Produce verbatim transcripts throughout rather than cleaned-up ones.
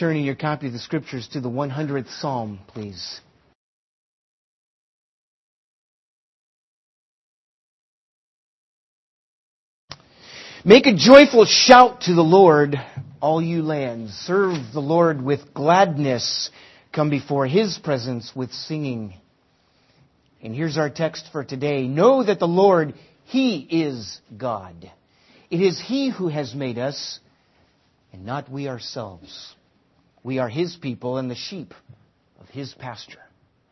turn in your copy of the Scriptures to the one hundredth Psalm, please. Make a joyful shout to the Lord, all you lands. Serve the Lord with gladness. Come before His presence with singing. And here's our text for today. Know that the Lord, He is God. It is He who has made us, and not we ourselves. We are His people and the sheep of His pasture.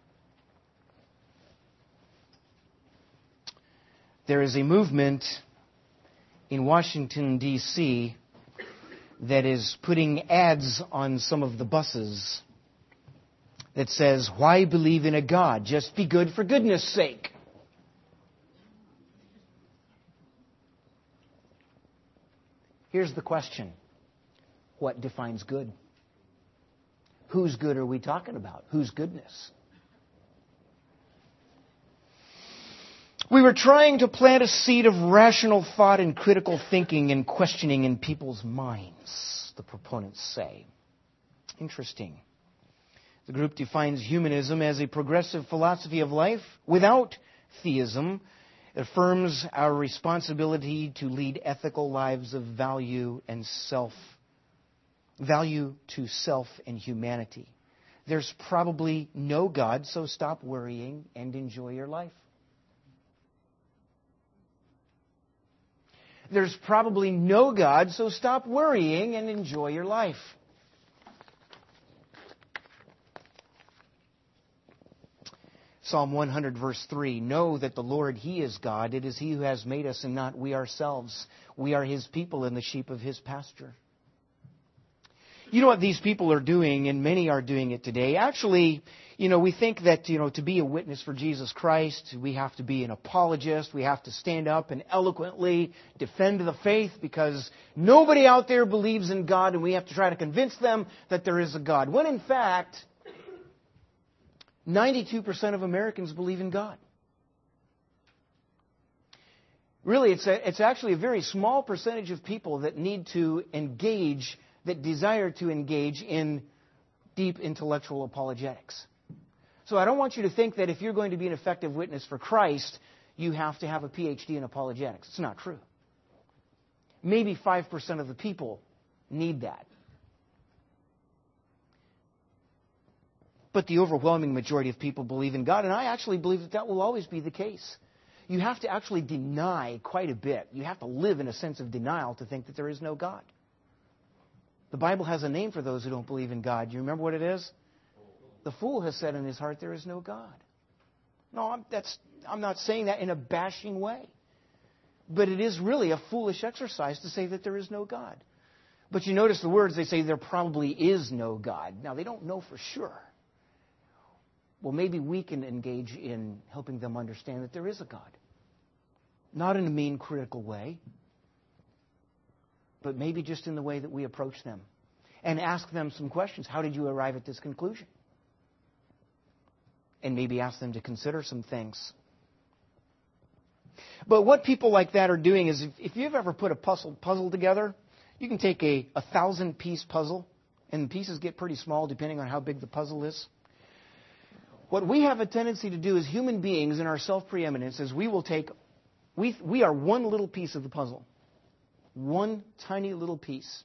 There is a movement in Washington, D C that is putting ads on some of the buses that says, "Why believe in a God? Just be good for goodness sake." Here's the question. What defines good? Whose good are we talking about? Whose goodness? We were trying to plant a seed of rational thought and critical thinking and questioning in people's minds, the proponents say. Interesting. The group defines humanism as a progressive philosophy of life without theism. It affirms our responsibility to lead ethical lives of value and self, value to self and humanity. There's probably no God, so stop worrying and enjoy your life. There's probably no God, so stop worrying and enjoy your life. Psalm one hundred, verse three, know that the Lord, He is God. It is He who has made us and not we ourselves. We are His people and the sheep of His pasture. You know what these people are doing, and many are doing it today. Actually, you know, we think that, you know, to be a witness for Jesus Christ, we have to be an apologist. We have to stand up and eloquently defend the faith because nobody out there believes in God, and we have to try to convince them that there is a God. When in fact, ninety-two percent of Americans believe in God. Really, it's a, it's actually a very small percentage of people that need to engage, that desire to engage in deep intellectual apologetics. So I don't want you to think that if you're going to be an effective witness for Christ, you have to have a P H D in apologetics. It's not true. Maybe five percent of the people need that. But the overwhelming majority of people believe in God, and I actually believe that that will always be the case. You have to actually deny quite a bit. You have to live in a sense of denial to think that there is no God. The Bible has a name for those who don't believe in God. Do you remember what it is? The fool has said in his heart, there is no God. No, I'm, that's, I'm not saying that in a bashing way. But it is really a foolish exercise to say that there is no God. But you notice the words, they say there probably is no God. Now, they don't know for sure. Well, maybe we can engage in helping them understand that there is a God. Not in a mean, critical way, but maybe just in the way that we approach them. And ask them some questions. How did you arrive at this conclusion? And maybe ask them to consider some things. But what people like that are doing is, if, if you've ever put a puzzle, puzzle together, you can take a, a thousand-piece puzzle, and the pieces get pretty small depending on how big the puzzle is. What we have a tendency to do as human beings in our self-preeminence is we will take, we, we are one little piece of the puzzle. One tiny little piece.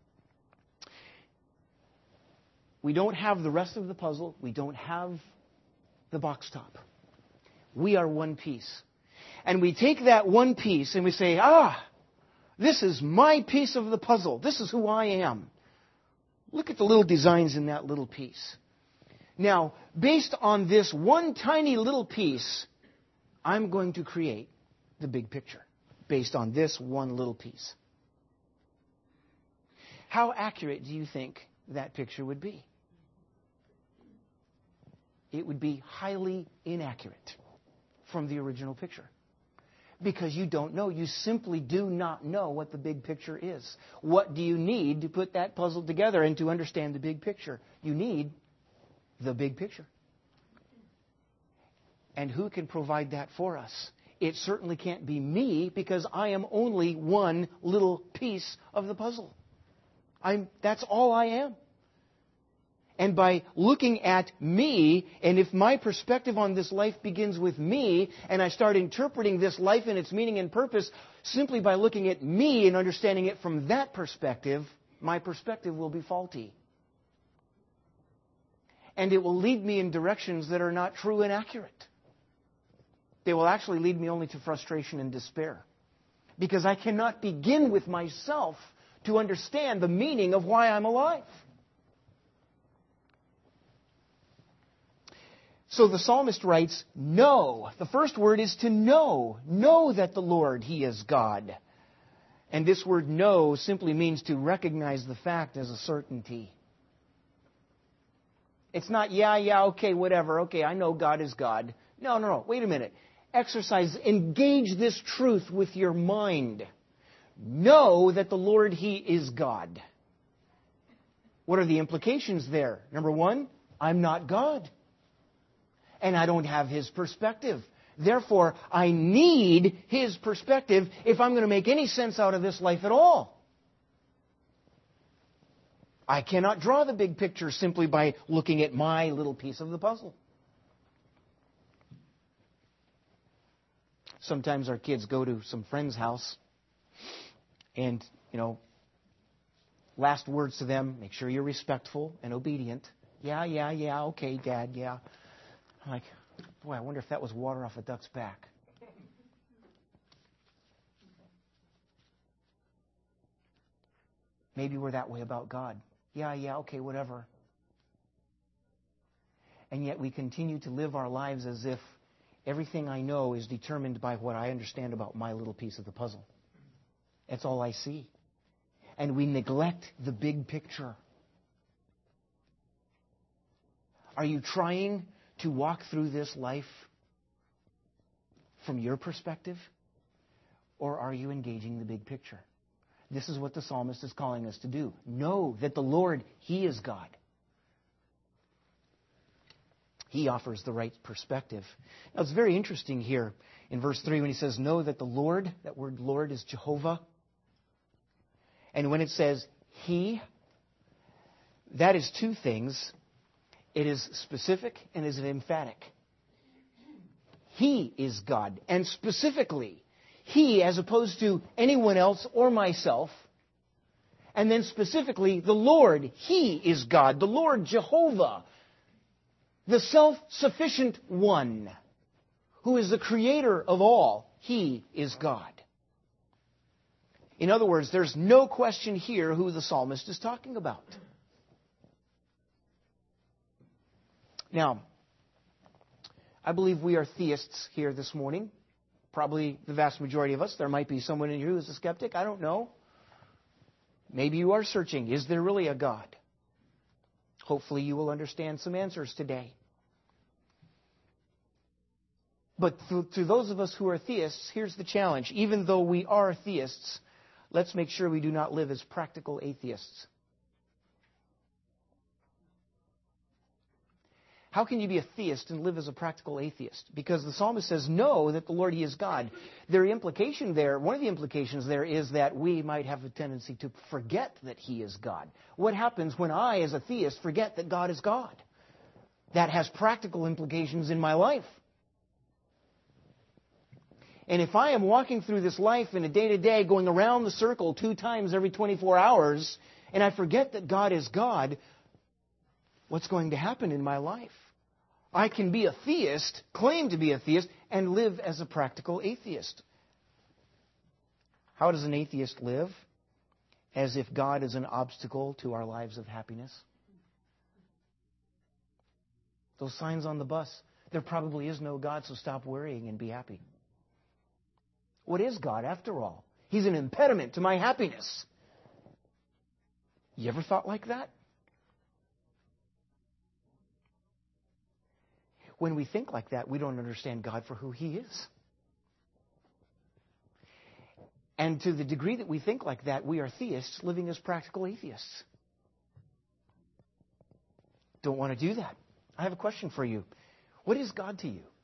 We don't have the rest of the puzzle. We don't have the box top. We are one piece. And we take that one piece and we say, ah, this is my piece of the puzzle. This is who I am. Look at the little designs in that little piece. Now, based on this one tiny little piece, I'm going to create the big picture based on this one little piece. How accurate do you think that picture would be? It would be highly inaccurate from the original picture. Because you don't know. You simply do not know what the big picture is. What do you need to put that puzzle together and to understand the big picture? You need the big picture. And who can provide that for us? It certainly can't be me, because I am only one little piece of the puzzle. I'm, that's all I am. And by looking at me, and if my perspective on this life begins with me, and I start interpreting this life and its meaning and purpose simply by looking at me and understanding it from that perspective, my perspective will be faulty. And it will lead me in directions that are not true and accurate. They will actually lead me only to frustration and despair. Because I cannot begin with myself to understand the meaning of why I'm alive. So the psalmist writes, know. The first word is to know. Know that the Lord, He is God. And this word know simply means to recognize the fact as a certainty. It's not, yeah, yeah, okay, whatever. Okay, I know God is God. No, no, no. Wait a minute. Exercise, engage this truth with your mind. Know that the Lord, He is God. What are the implications there? Number one, I'm not God. And I don't have His perspective. Therefore, I need His perspective if I'm going to make any sense out of this life at all. I cannot draw the big picture simply by looking at my little piece of the puzzle. Sometimes our kids go to some friend's house and, you know, last words to them, make sure you're respectful and obedient. Yeah, yeah, yeah, okay, Dad, yeah. I'm like, boy, I wonder if that was water off a duck's back. Maybe we're that way about God. Yeah, yeah, okay, whatever. And yet we continue to live our lives as if everything I know is determined by what I understand about my little piece of the puzzle. That's all I see. And we neglect the big picture. Are you trying to walk through this life from your perspective? Or are you engaging the big picture? This is what the psalmist is calling us to do. Know that the Lord, He is God. He offers the right perspective. Now, it's very interesting here in verse three when he says, know that the Lord, that word Lord is Jehovah. And when it says He, that is two things. It is specific and is emphatic. He is God. And specifically, He as opposed to anyone else or myself. And then specifically, the Lord, He is God. The Lord Jehovah. The self-sufficient one, who is the creator of all, He is God. In other words, there's no question here who the psalmist is talking about. Now, I believe we are theists here this morning. Probably the vast majority of us. There might be someone in here who is a skeptic. I don't know. Maybe you are searching. Is there really a God? Hopefully you will understand some answers today. But to, to those of us who are theists, here's the challenge. Even though we are theists, let's make sure we do not live as practical atheists. How can you be a theist and live as a practical atheist? Because the psalmist says, know that the Lord, He is God. Their implication there, one of the implications there is that we might have a tendency to forget that He is God. What happens when I, as a theist, forget that God is God? That has practical implications in my life. And if I am walking through this life in a day-to-day, going around the circle two times every twenty-four hours, and I forget that God is God, what's going to happen in my life? I can be a theist, claim to be a theist, and live as a practical atheist. How does an atheist live? As if God is an obstacle to our lives of happiness. Those signs on the bus, there probably is no God, so stop worrying and be happy. What is God, after all? He's an impediment to my happiness. You ever thought like that? When we think like that, we don't understand God for who He is. And to the degree that we think like that, we are theists living as practical atheists. Don't want to do that. I have a question for you. What is God to you?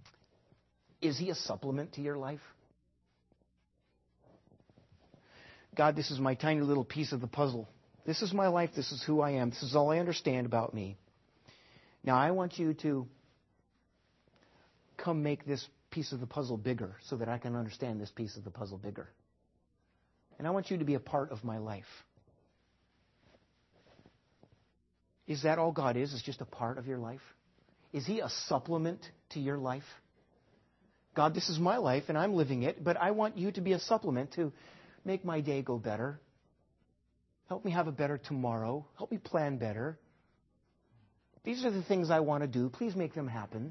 Is He a supplement to your life? God, this is my tiny little piece of the puzzle. This is my life. This is who I am. This is all I understand about me. Now, I want you to come make this piece of the puzzle bigger so that I can understand this piece of the puzzle bigger. And I want you to be a part of my life. Is that all God is? Is just a part of your life? Is He a supplement to your life? God, this is my life and I'm living it, but I want you to be a supplement to make my day go better. Help me have a better tomorrow. Help me plan better. These are the things I want to do. Please make them happen.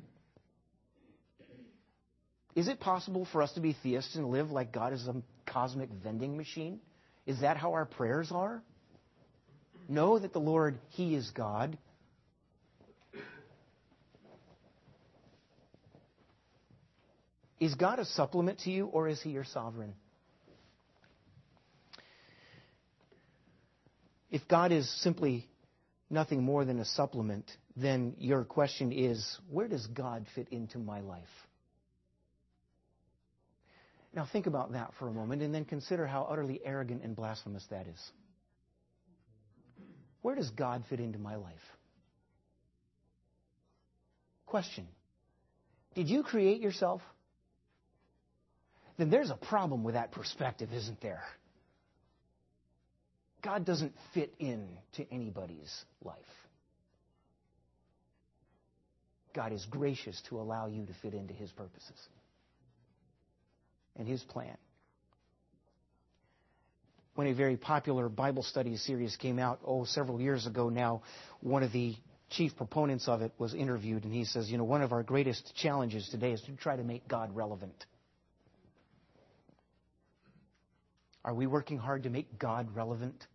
Is it possible for us to be theists and live like God is a cosmic vending machine? Is that how our prayers are? Know that the Lord, He is God. Is God a supplement to you, or is He your sovereign? If God is simply nothing more than a supplement, then your question is, where does God fit into my life? Now think about that for a moment and then consider how utterly arrogant and blasphemous that is. Where does God fit into my life? Question. Did you create yourself? Then there's a problem with that perspective, isn't there? God doesn't fit into anybody's life. God is gracious to allow you to fit into His purposes and His plan. When a very popular Bible study series came out, oh, several years ago now, one of the chief proponents of it was interviewed, and he says, you know, one of our greatest challenges today is to try to make God relevant. Are we working hard to make God relevant?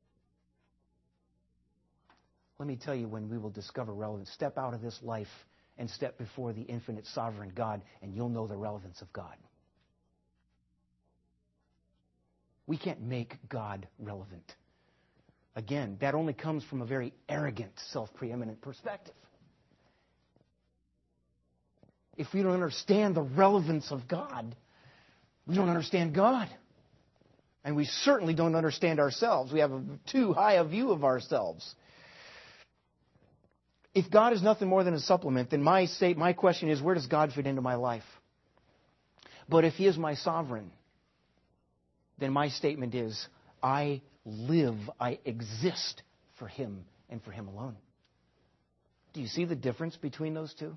Let me tell you when we will discover relevance. Step out of this life and step before the infinite sovereign God, and you'll know the relevance of God. We can't make God relevant. Again, that only comes from a very arrogant, self-preeminent perspective. If we don't understand the relevance of God, we don't understand God. And we certainly don't understand ourselves. We have a too high a view of ourselves. If God is nothing more than a supplement, then my state, my question is, where does God fit into my life? But if He is my sovereign, then my statement is, I live, I exist for Him and for Him alone. Do you see the difference between those two?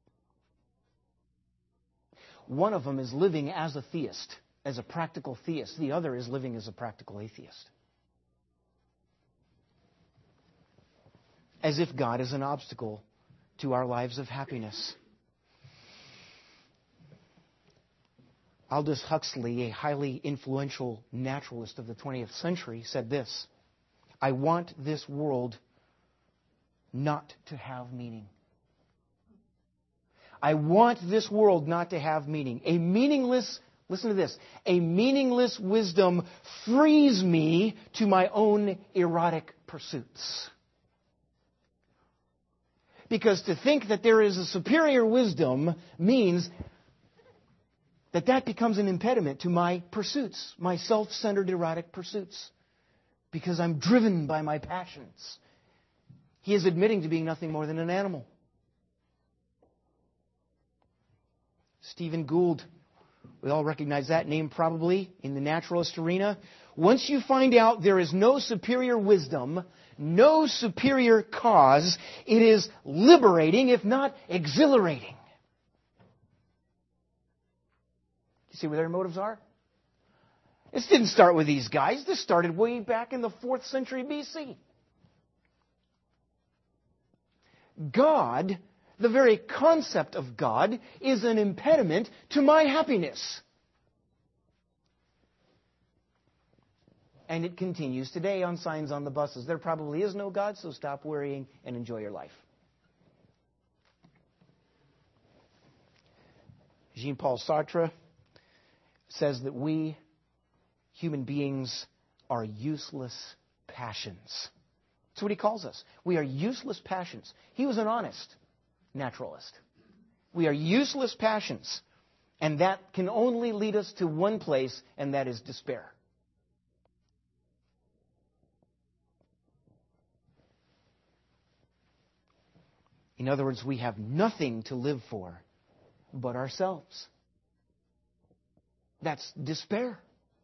One of them is living as a theist, as a practical theist. The other is living as a practical atheist. As if God is an obstacle to our lives of happiness. Aldous Huxley, a highly influential naturalist of the twentieth century, said this: I want this world not to have meaning. I want this world not to have meaning. A meaningless, listen to this, a meaningless wisdom frees me to my own erotic pursuits. Because to think that there is a superior wisdom means that that becomes an impediment to my pursuits, my self-centered erotic pursuits, because I'm driven by my passions. He is admitting to being nothing more than an animal. Stephen Gould, we all recognize that name probably in the naturalist arena. Once you find out there is no superior wisdom, no superior cause, it is liberating, if not exhilarating. You see where their motives are? This didn't start with these guys. This started way back in the fourth century B C. God, the very concept of God, is an impediment to my happiness. And it continues today on signs on the buses. There probably is no God, so stop worrying and enjoy your life. Jean-Paul Sartre says that we, human beings, are useless passions. That's what he calls us. We are useless passions. He was an honest naturalist. We are useless passions. And that can only lead us to one place, and that is despair. In other words, we have nothing to live for but ourselves. That's despair.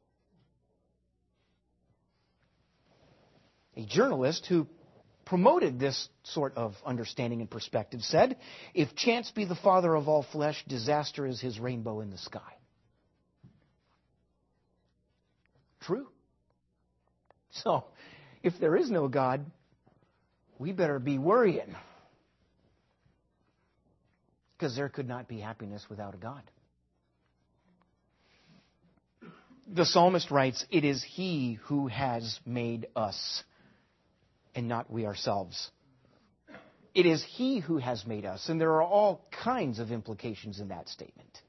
A journalist who promoted this sort of understanding and perspective said, "If chance be the father of all flesh, disaster is his rainbow in the sky." True. So, if there is no God, we better be worrying. Because there could not be happiness without a God. The psalmist writes, "It is He who has made us, and not we ourselves." It is He who has made us, and there are all kinds of implications in that statement.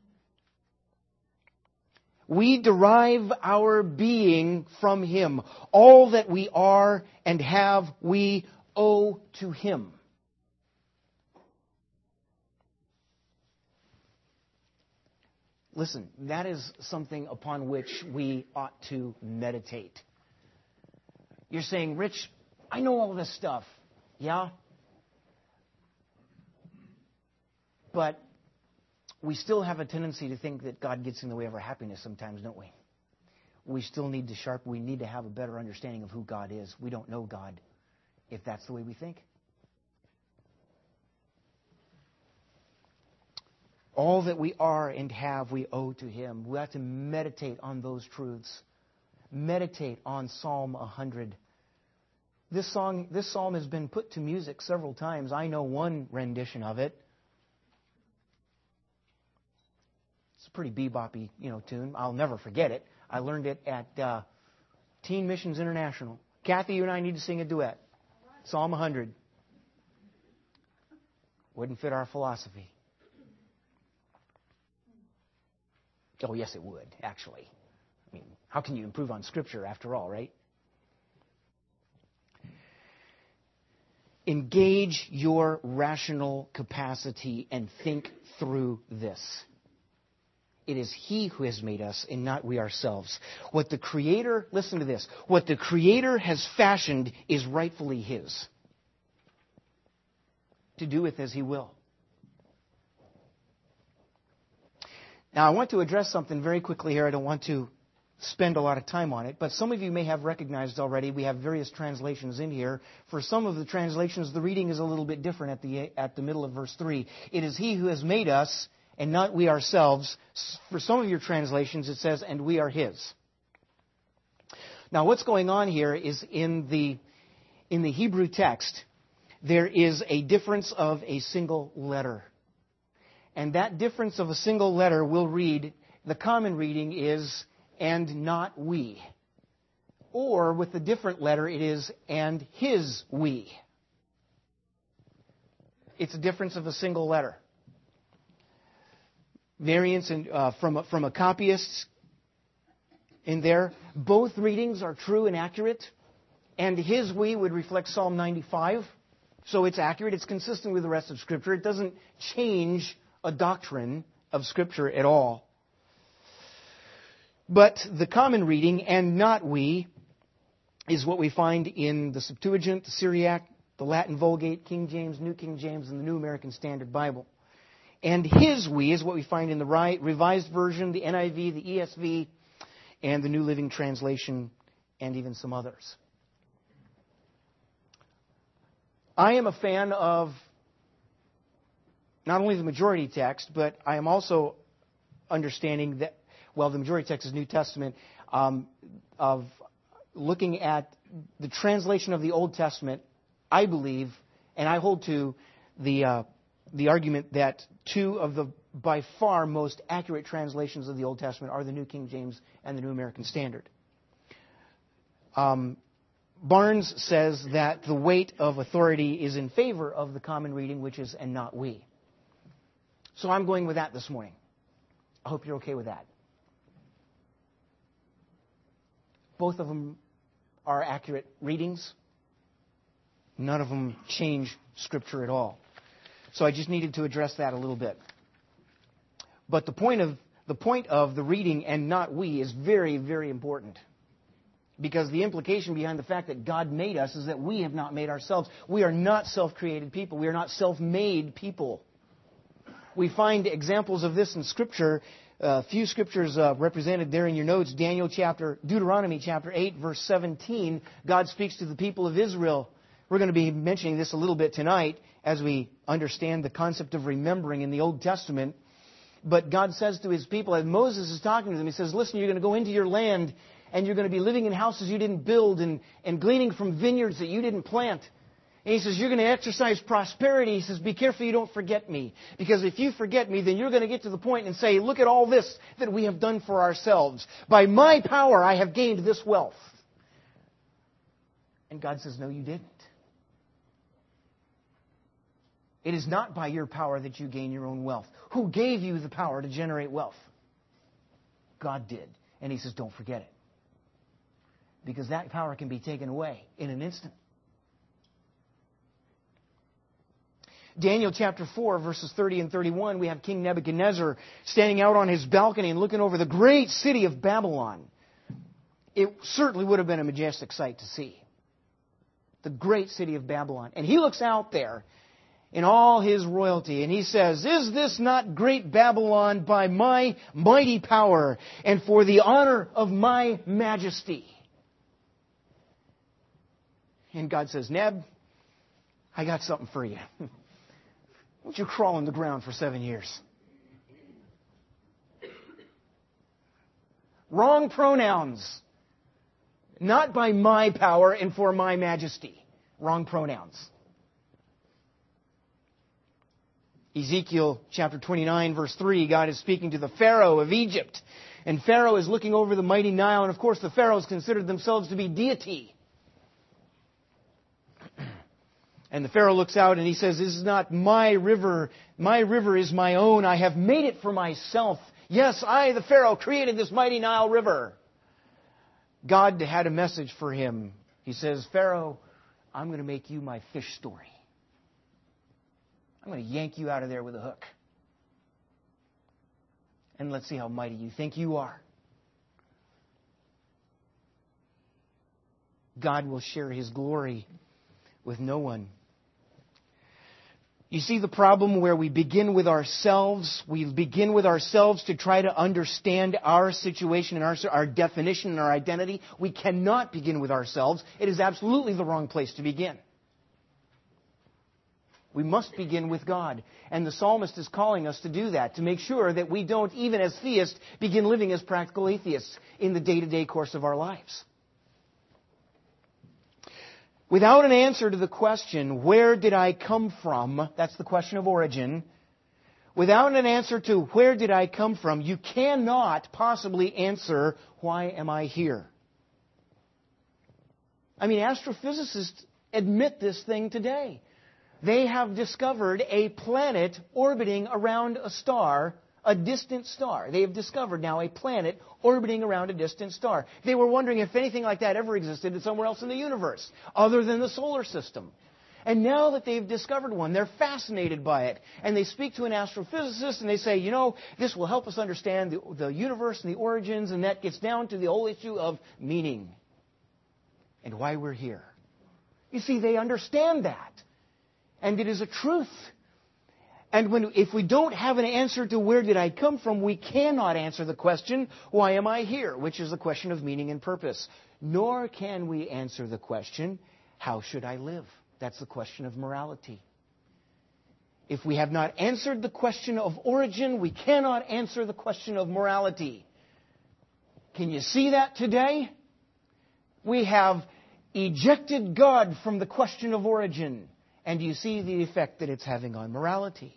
We derive our being from Him. All that we are and have, we owe to Him. Listen, that is something upon which we ought to meditate. You're saying, "Rich, I know all this stuff." Yeah? But we still have a tendency to think that God gets in the way of our happiness sometimes, don't we? We still need to sharpen, we need to have a better understanding of who God is. We don't know God if that's the way we think. All that we are and have, we owe to Him. We have to meditate on those truths. Meditate on Psalm one hundred. This song, this psalm has been put to music several times. I know one rendition of it. It's a pretty bebop-y, you know, tune. I'll never forget it. I learned it at uh, Teen Missions International. Kathy, you and I need to sing a duet. Psalm one hundred. Wouldn't fit our philosophy. Oh, yes, it would, actually. I mean, how can you improve on Scripture after all, right? Engage your rational capacity and think through this. It is He who has made us and not we ourselves. What the Creator, listen to this, what the Creator has fashioned is rightfully His, to do with as He will. Now, I want to address something very quickly here. I don't want to spend a lot of time on it, but some of you may have recognized already we have various translations in here. For some of the translations, the reading is a little bit different at the at the middle of verse three. It is He who has made us, and not we ourselves. For some of your translations, it says, and we are His. Now, what's going on here is in the in the Hebrew text, there is a difference of a single letter. And that difference of a single letter will read, the common reading is, and not we. Or with a different letter, it is, and His we. It's a difference of a single letter. Variants in, uh, from, from a copyist in there. Both readings are true and accurate. And His we would reflect Psalm ninety-five. So it's accurate. It's consistent with the rest of Scripture. It doesn't change a doctrine of Scripture at all. But the common reading, and not we, is what we find in the Septuagint, the Syriac, the Latin Vulgate, King James, New King James, and the New American Standard Bible. And His we is what we find in the Revised Version, the N I V, the E S V, and the New Living Translation, and even some others. I am a fan of not only the majority text, but I am also understanding that, well, the majority text is New Testament, um, of looking at the translation of the Old Testament. I believe, and I hold to the uh, the argument that two of the by far most accurate translations of the Old Testament are the New King James and the New American Standard. Um, Barnes says that the weight of authority is in favor of the common reading, which is, and not we. So I'm going with that this morning. I hope you're okay with that. Both of them are accurate readings. None of them change Scripture at all. So I just needed to address that a little bit. But the point of the point of the reading and not we is very, very important. Because the implication behind the fact that God made us is that we have not made ourselves. We are not self-created people. We are not self-made people. We find examples of this in Scripture. A few scriptures uh, represented there in your notes. Daniel chapter, Deuteronomy chapter eight, verse seventeen. God speaks to the people of Israel. We're going to be mentioning this a little bit tonight as we understand the concept of remembering in the Old Testament. But God says to His people, as Moses is talking to them, He says, listen, you're going to go into your land and you're going to be living in houses you didn't build and, and gleaning from vineyards that you didn't plant. And He says, you're going to exercise prosperity. He says, be careful you don't forget me. Because if you forget me, then you're going to get to the point and say, look at all this that we have done for ourselves. By my power, I have gained this wealth. And God says, no, you didn't. It is not by your power that you gain your own wealth. Who gave you the power to generate wealth? God did. And He says, don't forget it. Because that power can be taken away in an instant. Daniel chapter four, verses thirty and thirty-one, we have King Nebuchadnezzar standing out on his balcony and looking over the great city of Babylon. It certainly would have been a majestic sight to see. The great city of Babylon. And he looks out there in all his royalty, and he says, is this not great Babylon by my mighty power and for the honor of my majesty? And God says, Neb, I got something for you. Why don't you crawl on the ground for seven years? Wrong pronouns. Not by my power and for my majesty. Wrong pronouns. Ezekiel chapter twenty-nine, verse three, God is speaking to the Pharaoh of Egypt. And Pharaoh is looking over the mighty Nile. And of course, the Pharaohs considered themselves to be deity. And the Pharaoh looks out and he says, this is not my river. My river is my own. I have made it for myself. Yes, I, the Pharaoh, created this mighty Nile River. God had a message for him. He says, Pharaoh, I'm going to make you my fish story. I'm going to yank you out of there with a hook. And let's see how mighty you think you are. God will share His glory with no one. You see the problem where we begin with ourselves. We begin with ourselves to try to understand our situation and our, our definition and our identity. We cannot begin with ourselves. It is absolutely the wrong place to begin. We must begin with God. And the psalmist is calling us to do that, to make sure that we don't, even as theists, begin living as practical atheists in the day-to-day course of our lives. Without an answer to the question, where did I come from? That's the question of origin. Without an answer to where did I come from, you cannot possibly answer, why am I here? I mean, astrophysicists admit this thing today. They have discovered a planet orbiting around a star, a distant star. They have discovered now a planet orbiting around a distant star. They were wondering if anything like that ever existed somewhere else in the universe, other than the solar system. And now that they've discovered one, they're fascinated by it. And they speak to an astrophysicist and they say, you know, this will help us understand the, the universe and the origins, and that gets down to the whole issue of meaning and why we're here. You see, they understand that. And it is a truth. And when, if we don't have an answer to where did I come from, we cannot answer the question, why am I here? Which is the question of meaning and purpose. Nor can we answer the question, how should I live? That's the question of morality. If we have not answered the question of origin, we cannot answer the question of morality. Can you see that today? We have ejected God from the question of origin. And you see the effect that it's having on morality.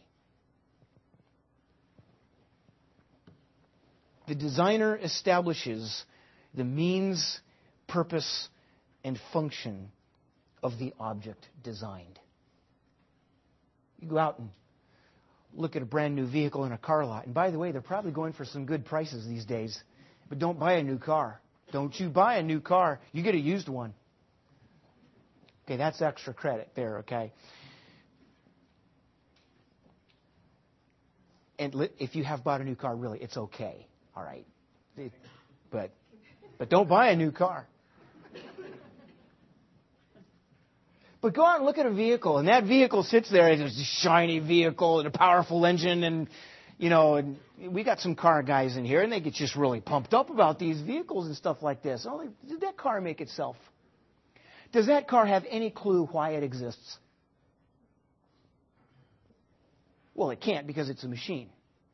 The designer establishes the means, purpose, and function of the object designed. You go out and look at a brand new vehicle in a car lot. And by the way, they're probably going for some good prices these days. But don't buy a new car. Don't you buy a new car. You get a used one. Okay, that's extra credit there, okay? And if you have bought a new car, really, it's okay, all right? It, but, but don't buy a new car. But go out and look at a vehicle, and that vehicle sits there. It's a shiny vehicle and a powerful engine, and, you know, and we got some car guys in here, and they get just really pumped up about these vehicles and stuff like this. Oh, did that car make itself? Does that car have any clue why it exists? Well, it can't because it's a machine.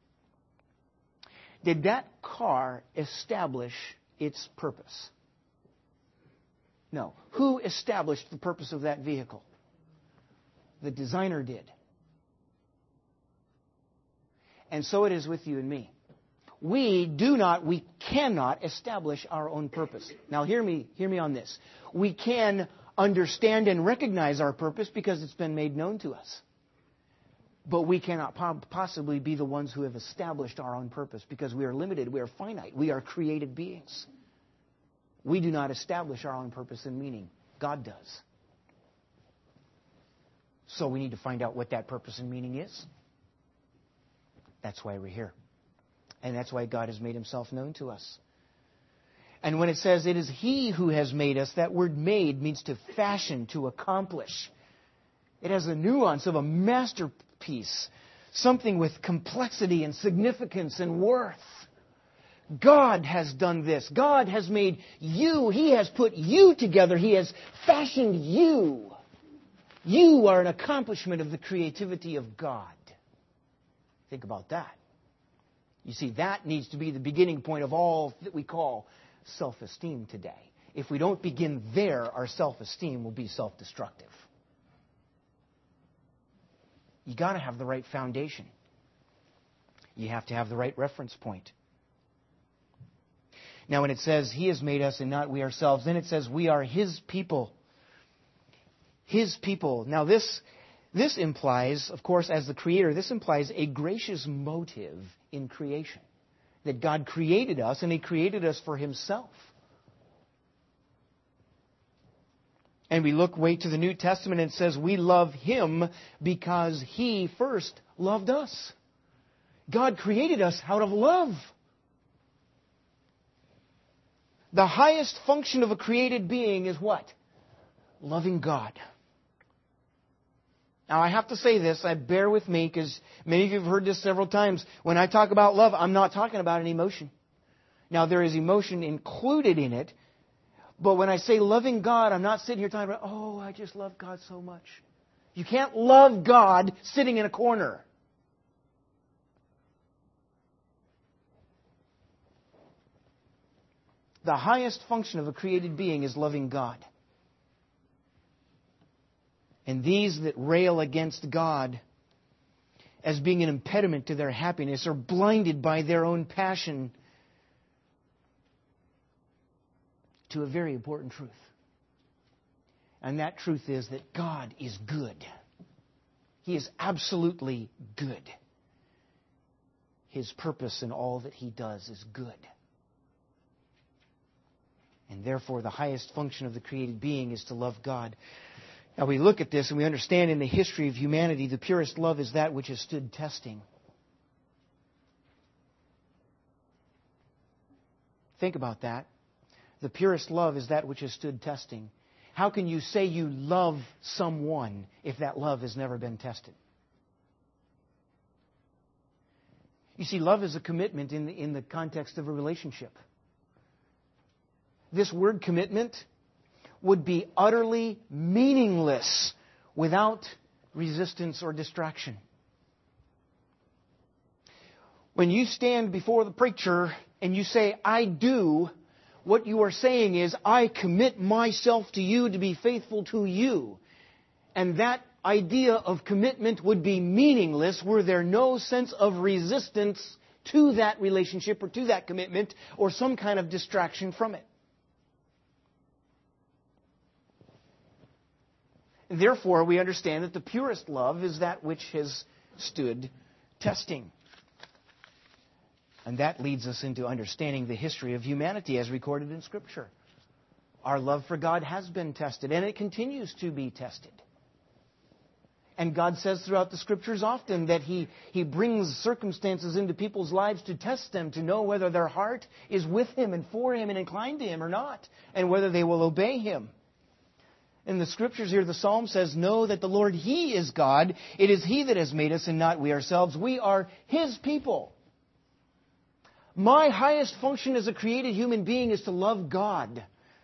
Did that car establish its purpose? No. Who established the purpose of that vehicle? The designer did. And so it is with you and me. We do not, we cannot establish our own purpose. Now hear me, hear me on this. We can understand and recognize our purpose because it's been made known to us. But we cannot possibly be the ones who have established our own purpose because we are limited, we are finite, we are created beings. We do not establish our own purpose and meaning. God does. So we need to find out what that purpose and meaning is. That's why we're here. And that's why God has made Himself known to us. And when it says it is He who has made us, that word made means to fashion, to accomplish. It has a nuance of a masterpiece, something with complexity and significance and worth. God has done this. God has made you. He has put you together. He has fashioned you. You are an accomplishment of the creativity of God. Think about that. You see, that needs to be the beginning point of all that we call self-esteem today. If we don't begin there, our self-esteem will be self-destructive. You got to have the right foundation. You have to have the right reference point. Now, when it says He has made us and not we ourselves, then it says we are His people. His people. Now, this, this implies, of course, as the Creator, this implies a gracious motive in creation. That God created us, and He created us for Himself. And we look way to the New Testament and it says we love Him because He first loved us. God created us out of love. The highest function of a created being is what? Loving God. Now I have to say this, I bear with me because many of you have heard this several times. When I talk about love, I'm not talking about an emotion. Now there is emotion included in it, but when I say loving God, I'm not sitting here talking about, oh, I just love God so much. You can't love God sitting in a corner. The highest function of a created being is loving God. And these that rail against God as being an impediment to their happiness are blinded by their own passion to a very important truth. And that truth is that God is good. He is absolutely good. His purpose in all that He does is good. And therefore, the highest function of the created being is to love God. Now, we look at this and we understand in the history of humanity, the purest love is that which has stood testing. Think about that. The purest love is that which has stood testing. How can you say you love someone if that love has never been tested? You see, love is a commitment in the, in the context of a relationship. This word commitment would be utterly meaningless without resistance or distraction. When you stand before the preacher and you say, I do, what you are saying is, I commit myself to you to be faithful to you. And that idea of commitment would be meaningless were there no sense of resistance to that relationship or to that commitment or some kind of distraction from it. Therefore, we understand that the purest love is that which has stood testing. And that leads us into understanding the history of humanity as recorded in Scripture. Our love for God has been tested, and it continues to be tested. And God says throughout the Scriptures often that He, He brings circumstances into people's lives to test them, to know whether their heart is with Him and for Him and inclined to Him or not, and whether they will obey Him. In the Scriptures here, the Psalm says, know that the Lord, He is God. It is He that has made us and not we ourselves. We are His people. My highest function as a created human being is to love God.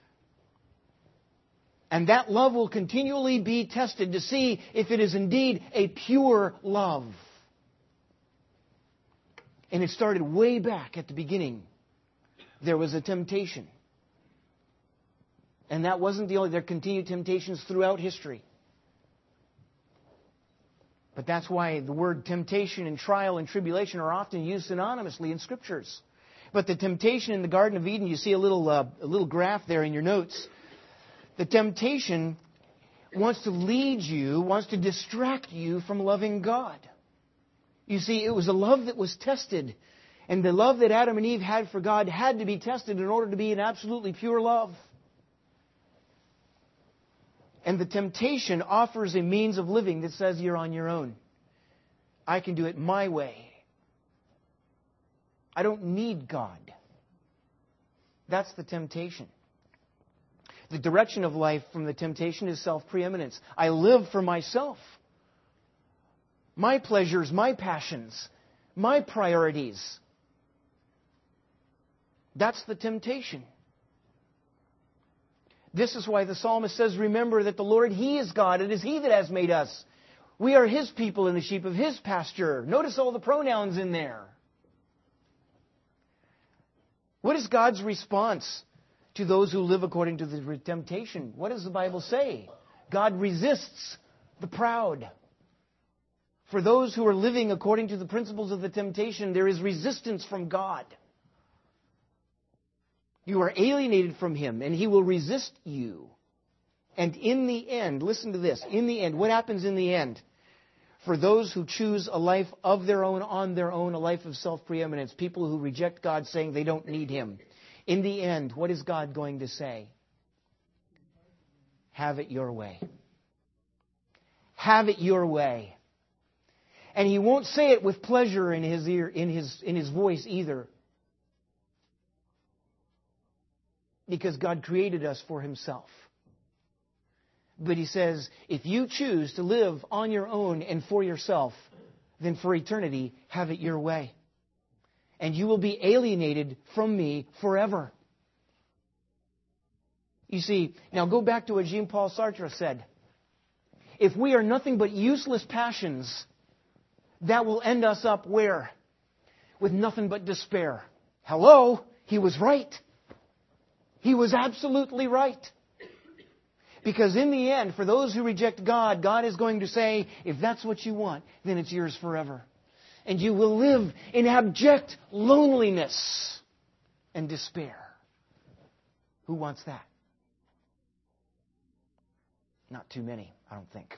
And that love will continually be tested to see if it is indeed a pure love. And it started way back at the beginning. There was a temptation. And that wasn't the only, there continued temptations throughout history. But that's why the word temptation and trial and tribulation are often used synonymously in Scriptures. But the temptation in the Garden of Eden, you see a little, uh, a little graph there in your notes. The temptation wants to lead you, wants to distract you from loving God. You see, it was a love that was tested. And the love that Adam and Eve had for God had to be tested in order to be an absolutely pure love. And the temptation offers a means of living that says you're on your own. I can do it my way. I don't need God. That's the temptation. The direction of life from the temptation is self-preeminence. I live for myself. My pleasures, my passions, my priorities. That's the temptation. This is why the psalmist says, remember that the Lord, He is God. It is He that has made us. We are His people and the sheep of His pasture. Notice all the pronouns in there. What is God's response to those who live according to the temptation? What does the Bible say? God resists the proud. For those who are living according to the principles of the temptation, there is resistance from God. You are alienated from Him, and He will resist you. And in the end, listen to this, in the end, what happens in the end? For those who choose a life of their own, on their own, a life of self-preeminence, people who reject God saying they don't need Him. In the end, what is God going to say? Have it your way. Have it your way. And He won't say it with pleasure in His ear, in His, in His voice either. Because God created us for Himself. But He says, if you choose to live on your own and for yourself, then for eternity, have it your way. And you will be alienated from Me forever. You see, now go back to what Jean-Paul Sartre said. If we are nothing but useless passions, that will end us up where? With nothing but despair. Hello? He was right. He was absolutely right. Because in the end, for those who reject God, God is going to say, if that's what you want, then it's yours forever. And you will live in abject loneliness and despair. Who wants that? Not too many, I don't think.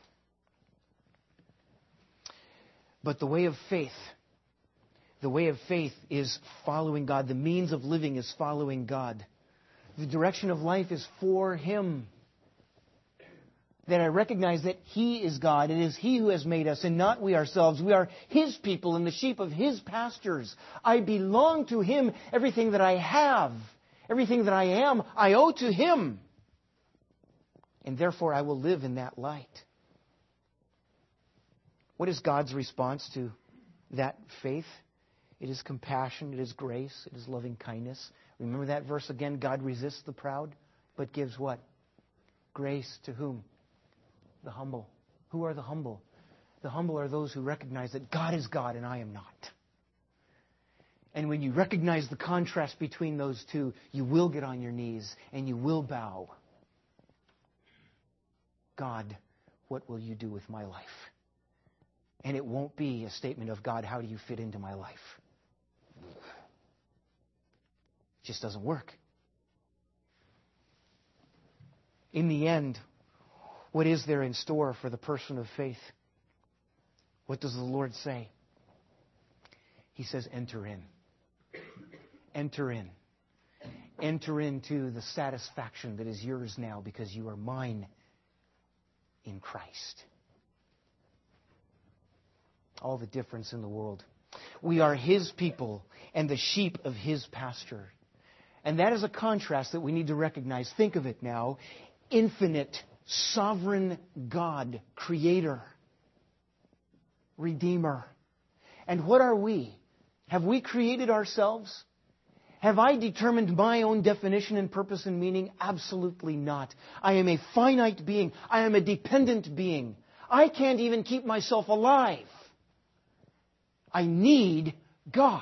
But the way of faith, the way of faith is following God. The means of living is following God. The direction of life is for Him. That I recognize that He is God. It is He who has made us and not we ourselves. We are His people and the sheep of His pastures. I belong to Him. Everything that I have, everything that I am, I owe to Him. And therefore I will live in that light. What is God's response to that faith? It is compassion, it is grace, it is loving kindness. Remember that verse again, God resists the proud, but gives what? Grace to whom? The humble. Who are the humble? The humble are those who recognize that God is God and I am not. And when you recognize the contrast between those two, you will get on your knees and you will bow. God, what will you do with my life? And it won't be a statement of, God, how do you fit into my life? It just doesn't work. In the end, what is there in store for the person of faith? What does the Lord say? He says, enter in. Enter in. Enter into the satisfaction that is yours now because you are mine in Christ. All the difference in the world. We are His people and the sheep of His pasture. And that is a contrast that we need to recognize. Think of it now. Infinite sovereign God, Creator, Redeemer. And what are we? Have we created ourselves? Have I determined my own definition and purpose and meaning? Absolutely not. I am a finite being. I am a dependent being. I can't even keep myself alive. I need God.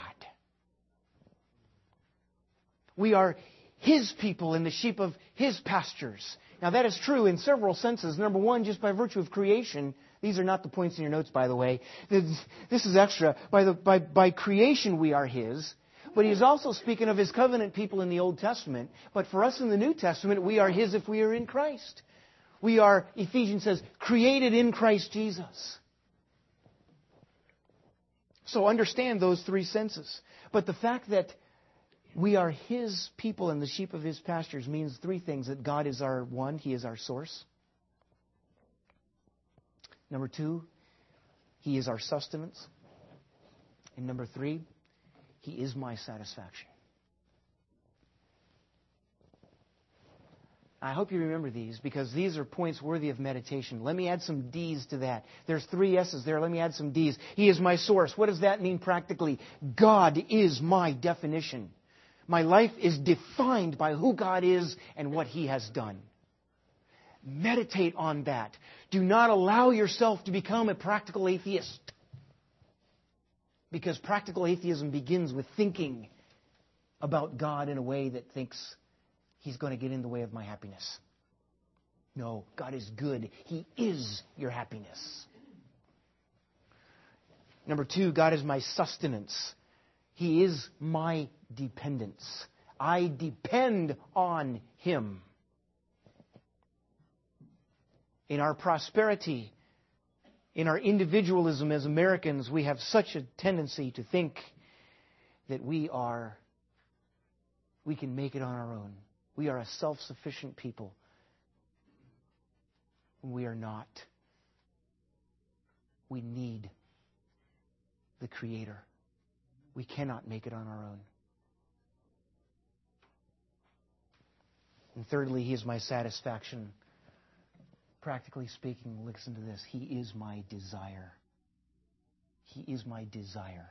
We are His people and the sheep of His pastures. Now that is true in several senses. Number one, just by virtue of creation. These are not the points in your notes, by the way. This is extra. By, the, by, by creation we are His. But He is also speaking of His covenant people in the Old Testament. But for us in the New Testament, we are His if we are in Christ. We are, Ephesians says, created in Christ Jesus. So understand those three senses. But the fact that we are His people and the sheep of His pastures means three things. That God is our one, He is our source. Number two, He is our sustenance. And number three, He is my satisfaction. I hope you remember these because these are points worthy of meditation. Let me add some D's to that. There's three S's there. Let me add some D's. He is my source. What does that mean practically? God is my definition. My life is defined by who God is and what He has done. Meditate on that. Do not allow yourself to become a practical atheist. Because practical atheism begins with thinking about God in a way that thinks He's going to get in the way of my happiness. No, God is good. He is your happiness. Number two, God is my sustenance. He is my dependence. I depend on Him. In our prosperity, in our individualism as Americans, we have such a tendency to think that we are, we can make it on our own. We are a self-sufficient people. We are not. We need the Creator. We cannot make it on our own. And thirdly, He is my satisfaction. Practically speaking, listen to this. He is my desire. He is my desire.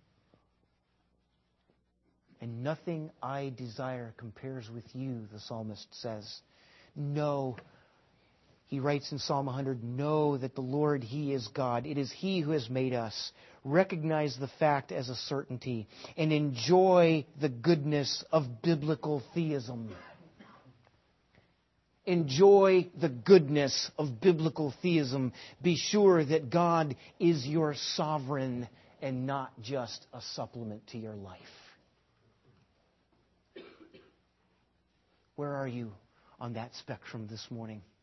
And nothing I desire compares with you, the psalmist says. Know, he writes in Psalm one hundred, know that the Lord, He is God. It is He who has made us. Recognize the fact as a certainty and enjoy the goodness of biblical theism. Enjoy the goodness of biblical theism. Be sure that God is your sovereign and not just a supplement to your life. Where are you on that spectrum this morning?